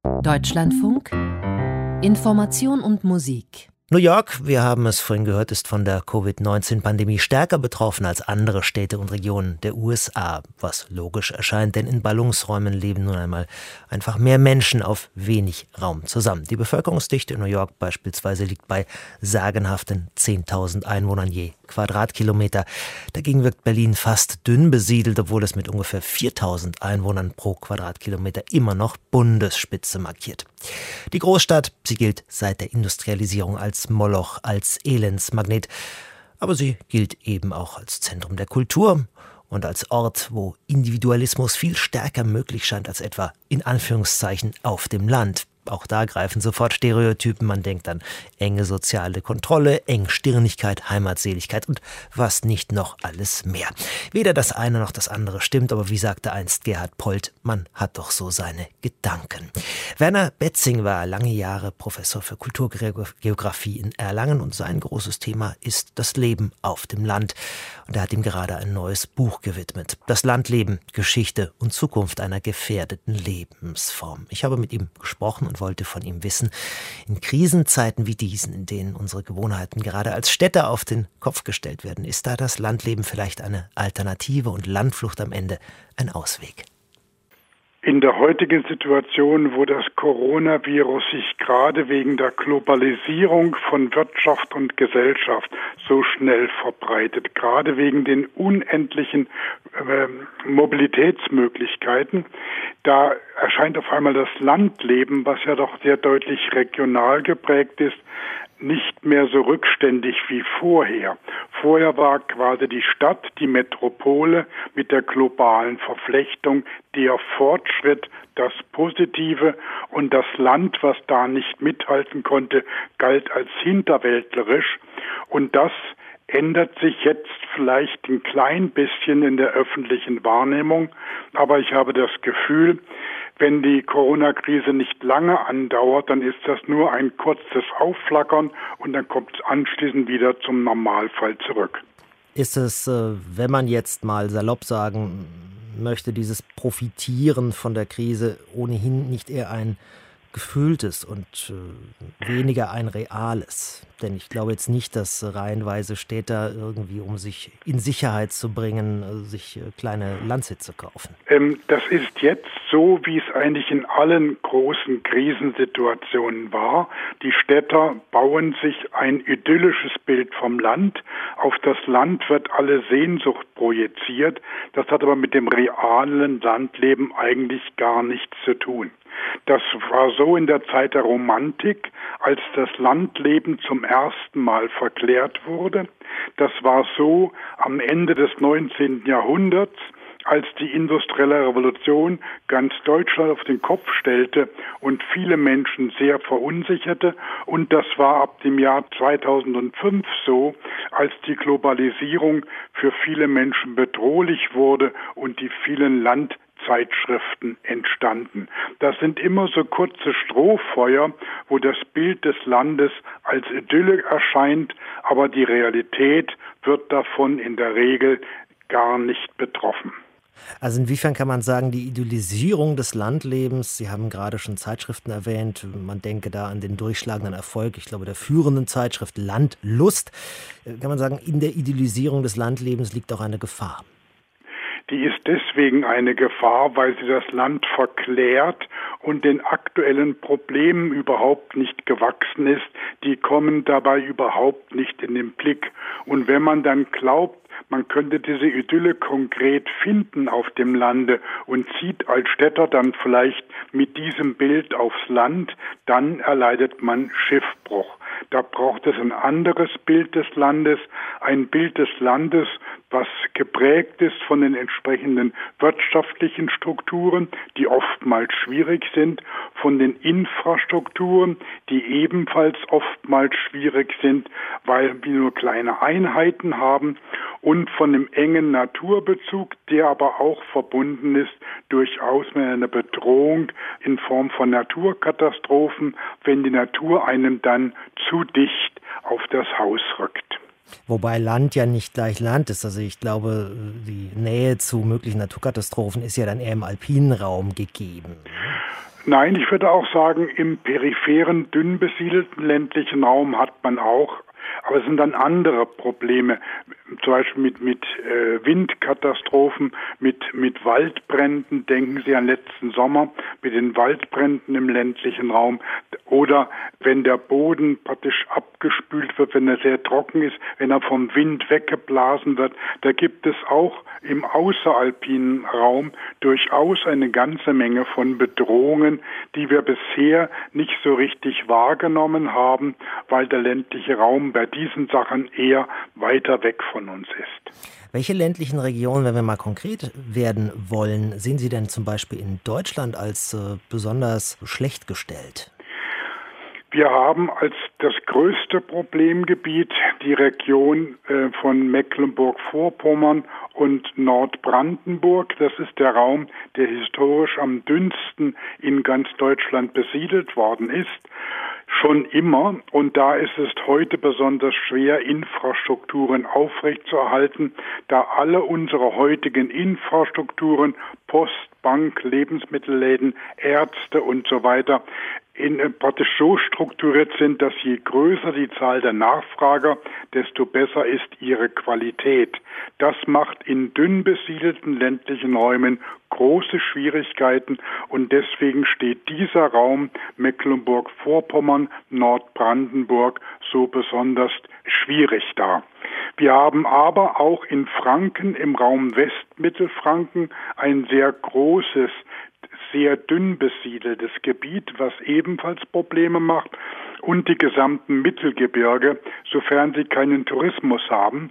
Deutschlandfunk Information und Musik. New York, wir haben es vorhin gehört, ist von der Covid-19-Pandemie stärker betroffen als andere Städte und Regionen der USA, was logisch erscheint, denn in Ballungsräumen leben nun einmal einfach mehr Menschen auf wenig Raum zusammen. Die Bevölkerungsdichte in New York beispielsweise liegt bei sagenhaften 10.000 Einwohnern je Quadratkilometer. Dagegen wirkt Berlin fast dünn besiedelt, obwohl es mit ungefähr 4.000 Einwohnern pro Quadratkilometer immer noch Bundesspitze markiert. Die Großstadt, sie gilt seit der Industrialisierung als Moloch, als Elendsmagnet. Aber sie gilt eben auch als Zentrum der Kultur und als Ort, wo Individualismus viel stärker möglich scheint als etwa in Anführungszeichen auf dem Land. Auch da greifen sofort Stereotypen. Man denkt an enge soziale Kontrolle, Engstirnigkeit, Heimatseligkeit und was nicht noch alles mehr. Weder das eine noch das andere stimmt, aber wie sagte einst Gerhard Polt, man hat doch so seine Gedanken. Werner Betzing war lange Jahre Professor für Kulturgeografie in Erlangen und sein großes Thema ist das Leben auf dem Land. Und er hat ihm gerade ein neues Buch gewidmet. Das Landleben, Geschichte und Zukunft einer gefährdeten Lebensform. Ich habe mit ihm gesprochen und wollte von ihm wissen, in Krisenzeiten wie diesen, in denen unsere Gewohnheiten gerade als Städte auf den Kopf gestellt werden, ist da das Landleben vielleicht eine Alternative und Landflucht am Ende ein Ausweg? In der heutigen Situation, wo das Coronavirus sich gerade wegen der Globalisierung von Wirtschaft und Gesellschaft so schnell verbreitet, gerade wegen den unendlichen Mobilitätsmöglichkeiten, da erscheint auf einmal das Landleben, was ja doch sehr deutlich regional geprägt ist, nicht mehr so rückständig wie vorher. Vorher war quasi die Stadt, die Metropole mit der globalen Verflechtung, der Fortschritt, das Positive, und das Land, was da nicht mithalten konnte, galt als hinterwäldlerisch, und das ändert sich jetzt vielleicht ein klein bisschen in der öffentlichen Wahrnehmung, aber ich habe das Gefühl, wenn die Corona-Krise nicht lange andauert, dann ist das nur ein kurzes Aufflackern und dann kommt es anschließend wieder zum Normalfall zurück. Ist es, wenn man jetzt mal salopp sagen möchte, dieses Profitieren von der Krise ohnehin nicht eher ein gefühltes und weniger ein reales? Denn ich glaube jetzt nicht, dass reihenweise Städter irgendwie, um sich in Sicherheit zu bringen, sich kleine Landsitze kaufen. Das ist jetzt so, wie es eigentlich in allen großen Krisensituationen war. Die Städter bauen sich ein idyllisches Bild vom Land. Auf das Land wird alle Sehnsucht projiziert. Das hat aber mit dem realen Landleben eigentlich gar nichts zu tun. Das war so in der Zeit der Romantik, als das Landleben zum ersten Mal verklärt wurde. Das war so am Ende des 19. Jahrhunderts, als die industrielle Revolution ganz Deutschland auf den Kopf stellte und viele Menschen sehr verunsicherte. Und das war ab dem Jahr 2005 so, als die Globalisierung für viele Menschen bedrohlich wurde und die vielen Landzeitschriften entstanden. Das sind immer so kurze Strohfeuer, wo das Bild des Landes als Idylle erscheint, aber die Realität wird davon in der Regel gar nicht betroffen. Also inwiefern kann man sagen, die Idealisierung des Landlebens, Sie haben gerade schon Zeitschriften erwähnt, man denke da an den durchschlagenden Erfolg, ich glaube der führenden Zeitschrift Landlust, kann man sagen, in der Idealisierung des Landlebens liegt auch eine Gefahr? Die ist deswegen eine Gefahr, weil sie das Land verklärt und den aktuellen Problemen überhaupt nicht gewachsen ist. Die kommen dabei überhaupt nicht in den Blick. Und wenn man dann glaubt, man könnte diese Idylle konkret finden auf dem Lande und zieht als Städter dann vielleicht mit diesem Bild aufs Land, dann erleidet man Schiffbruch. Da braucht es ein anderes Bild des Landes, ein Bild des Landes, was geprägt ist von den entsprechenden wirtschaftlichen Strukturen, die oftmals schwierig sind, von den Infrastrukturen, die ebenfalls oftmals schwierig sind, weil wir nur kleine Einheiten haben, und von dem engen Naturbezug, der aber auch verbunden ist durchaus mit einer Bedrohung in Form von Naturkatastrophen, wenn die Natur einem dann zu dicht auf das Haus rückt. Wobei Land ja nicht gleich Land ist. Also ich glaube, die Nähe zu möglichen Naturkatastrophen ist ja dann eher im alpinen Raum gegeben. Nein, ich würde auch sagen, im peripheren, dünn besiedelten ländlichen Raum hat man auch, aber es sind dann andere Probleme, zum Beispiel mit Windkatastrophen, mit Waldbränden. Denken Sie an letzten Sommer mit den Waldbränden im ländlichen Raum. Oder wenn der Boden praktisch abgespült wird, wenn er sehr trocken ist, wenn er vom Wind weggeblasen wird. Da gibt es auch im außeralpinen Raum durchaus eine ganze Menge von Bedrohungen, die wir bisher nicht so richtig wahrgenommen haben, weil der ländliche Raum bei diesen Sachen eher weiter weg von uns ist. Welche ländlichen Regionen, wenn wir mal konkret werden wollen, sehen Sie denn zum Beispiel in Deutschland als besonders schlecht gestellt? Wir haben als das größte Problemgebiet die Region von Mecklenburg-Vorpommern und Nordbrandenburg. Das ist der Raum, der historisch am dünnsten in ganz Deutschland besiedelt worden ist. Schon immer, und da ist es heute besonders schwer, Infrastrukturen aufrechtzuerhalten, da alle unsere heutigen Infrastrukturen, Post, Bank, Lebensmittelläden, Ärzte und so weiter, praktisch so strukturiert sind, dass je größer die Zahl der Nachfrager, desto besser ist ihre Qualität. Das macht in dünn besiedelten ländlichen Räumen große Schwierigkeiten und deswegen steht dieser Raum Mecklenburg-Vorpommern, Nordbrandenburg so besonders schwierig da. Wir haben aber auch in Franken, im Raum Westmittelfranken, ein sehr großes, sehr dünn besiedeltes Gebiet, was ebenfalls Probleme macht, und die gesamten Mittelgebirge, sofern sie keinen Tourismus haben,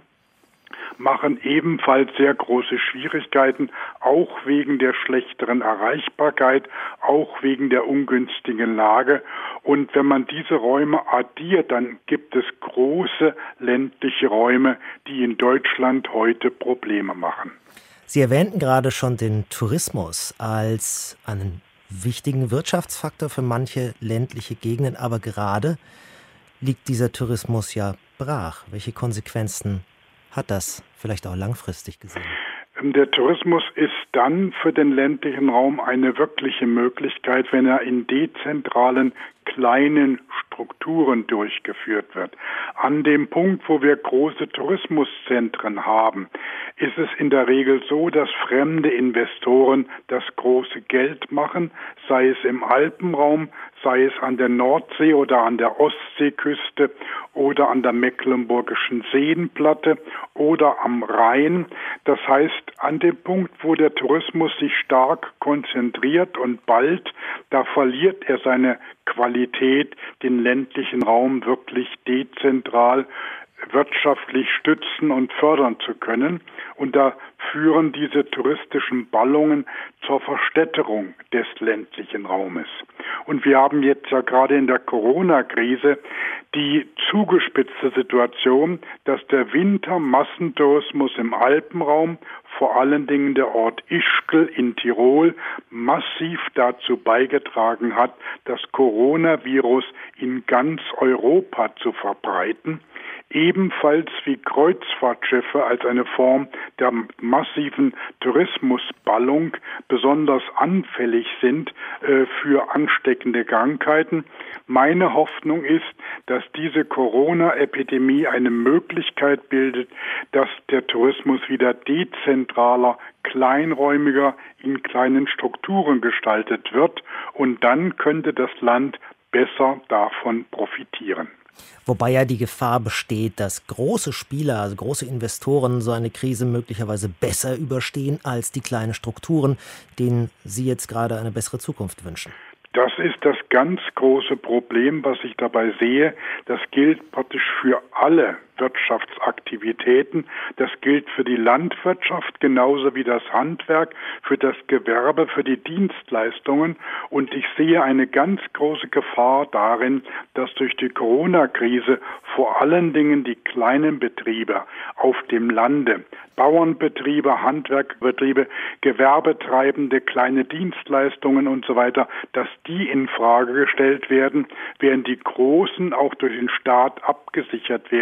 machen ebenfalls sehr große Schwierigkeiten, auch wegen der schlechteren Erreichbarkeit, auch wegen der ungünstigen Lage. Und wenn man diese Räume addiert, dann gibt es große ländliche Räume, die in Deutschland heute Probleme machen. Sie erwähnten gerade schon den Tourismus als einen wichtigen Wirtschaftsfaktor für manche ländliche Gegenden, aber gerade liegt dieser Tourismus ja brach. Welche Konsequenzen hat das vielleicht auch langfristig gesehen? Der Tourismus ist dann für den ländlichen Raum eine wirkliche Möglichkeit, wenn er in dezentralen, kleinen Strukturen durchgeführt wird. An dem Punkt, wo wir große Tourismuszentren haben, ist es in der Regel so, dass fremde Investoren das große Geld machen, sei es im Alpenraum, sei es an der Nordsee oder an der Ostseeküste oder an der Mecklenburgischen Seenplatte oder am Rhein. Das heißt, an dem Punkt, wo der Tourismus sich stark konzentriert und bald, da verliert er seine Qualität, den ländlichen Raum wirklich dezentral wirtschaftlich stützen und fördern zu können. Und da führen diese touristischen Ballungen zur Verstädterung des ländlichen Raumes. Und wir haben jetzt ja gerade in der Corona-Krise die zugespitzte Situation, dass der Wintermassentourismus im Alpenraum, vor allen Dingen der Ort Ischgl in Tirol, massiv dazu beigetragen hat, das Coronavirus in ganz Europa zu verbreiten. Ebenfalls wie Kreuzfahrtschiffe als eine Form der massiven Tourismusballung besonders anfällig sind für ansteckende Krankheiten. Meine Hoffnung ist, dass diese Corona-Epidemie eine Möglichkeit bildet, dass der Tourismus wieder dezentraler, kleinräumiger, in kleinen Strukturen gestaltet wird und dann könnte das Land besser davon profitieren. Wobei ja die Gefahr besteht, dass große Spieler, also große Investoren, so eine Krise möglicherweise besser überstehen als die kleinen Strukturen, denen Sie jetzt gerade eine bessere Zukunft wünschen. Das ist das ganz große Problem, was ich dabei sehe. Das gilt praktisch für alle Wirtschaftsaktivitäten. Das gilt für die Landwirtschaft genauso wie das Handwerk, für das Gewerbe, für die Dienstleistungen. Und ich sehe eine ganz große Gefahr darin, dass durch die Corona-Krise vor allen Dingen die kleinen Betriebe auf dem Lande, Bauernbetriebe, Handwerkbetriebe, Gewerbetreibende, kleine Dienstleistungen und so weiter, dass die in Frage gestellt werden, während die Großen auch durch den Staat abgesichert werden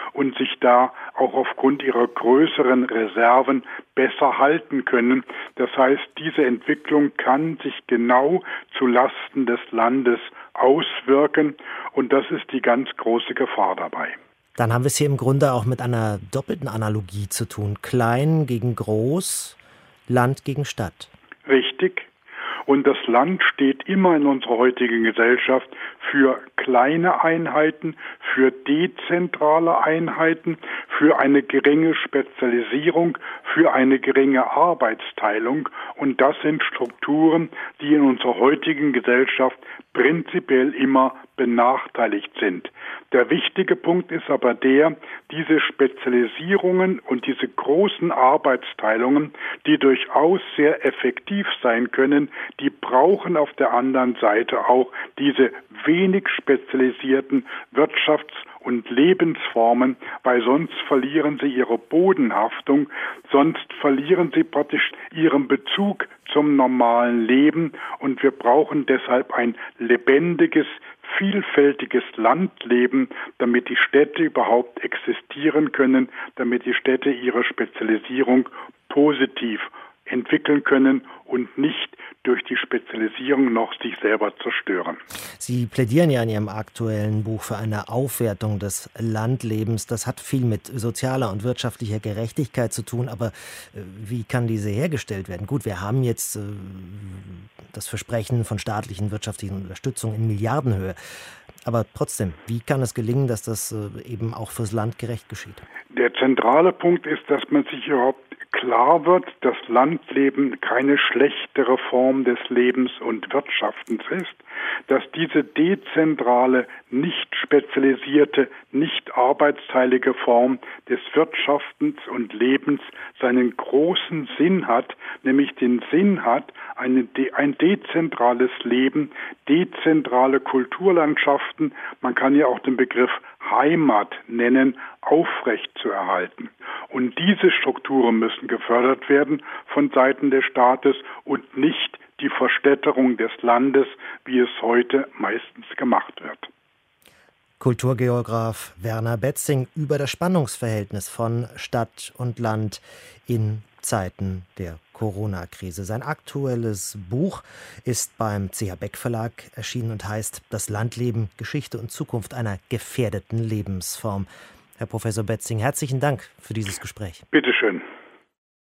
und sich da auch aufgrund ihrer größeren Reserven besser halten können. Das heißt, diese Entwicklung kann sich genau zu Lasten des Landes auswirken und das ist die ganz große Gefahr dabei. Dann haben wir es hier im Grunde auch mit einer doppelten Analogie zu tun. Klein gegen groß, Land gegen Stadt. Richtig. Und das Land steht immer in unserer heutigen Gesellschaft für kleine Einheiten, für dezentrale Einheiten, für eine geringe Spezialisierung, für eine geringe Arbeitsteilung. Und das sind Strukturen, die in unserer heutigen Gesellschaft prinzipiell immer benachteiligt sind. Der wichtige Punkt ist aber diese Spezialisierungen und diese großen Arbeitsteilungen, die durchaus sehr effektiv sein können, die brauchen auf der anderen Seite auch diese wenig spezialisierten Wirtschafts- und Lebensformen, weil sonst verlieren sie ihre Bodenhaftung, sonst verlieren sie praktisch ihren Bezug zum normalen Leben und wir brauchen deshalb ein lebendiges, vielfältiges Landleben, damit die Städte überhaupt existieren können, damit die Städte ihre Spezialisierung positiv entwickeln können und nicht durch die Spezialisierung noch sich selber zerstören. Sie plädieren ja in Ihrem aktuellen Buch für eine Aufwertung des Landlebens. Das hat viel mit sozialer und wirtschaftlicher Gerechtigkeit zu tun, aber wie kann diese hergestellt werden? Gut, wir haben jetzt das Versprechen von staatlichen wirtschaftlichen Unterstützung in Milliardenhöhe. Aber trotzdem, wie kann es gelingen, dass das eben auch fürs Land gerecht geschieht? Der zentrale Punkt ist, dass man sich überhaupt klar wird, dass Landleben keine schlechtere Form des Lebens und Wirtschaftens ist, dass diese dezentrale, nicht spezialisierte, nicht arbeitsteilige Form des Wirtschaftens und Lebens seinen großen Sinn hat, nämlich den Sinn hat, ein dezentrales Leben, dezentrale Kulturlandschaften, man kann ja auch den Begriff Heimat nennen, aufrecht zu erhalten. Und diese Strukturen müssen gefördert werden von Seiten des Staates und nicht die Verstädterung des Landes, wie es heute meistens gemacht wird. Kulturgeograf Werner Betzing über das Spannungsverhältnis von Stadt und Land in Zeiten der Corona-Krise. Sein aktuelles Buch ist beim CH Beck Verlag erschienen und heißt Das Landleben, Geschichte und Zukunft einer gefährdeten Lebensform. Herr Professor Betzing, herzlichen Dank für dieses Gespräch. Bitte schön.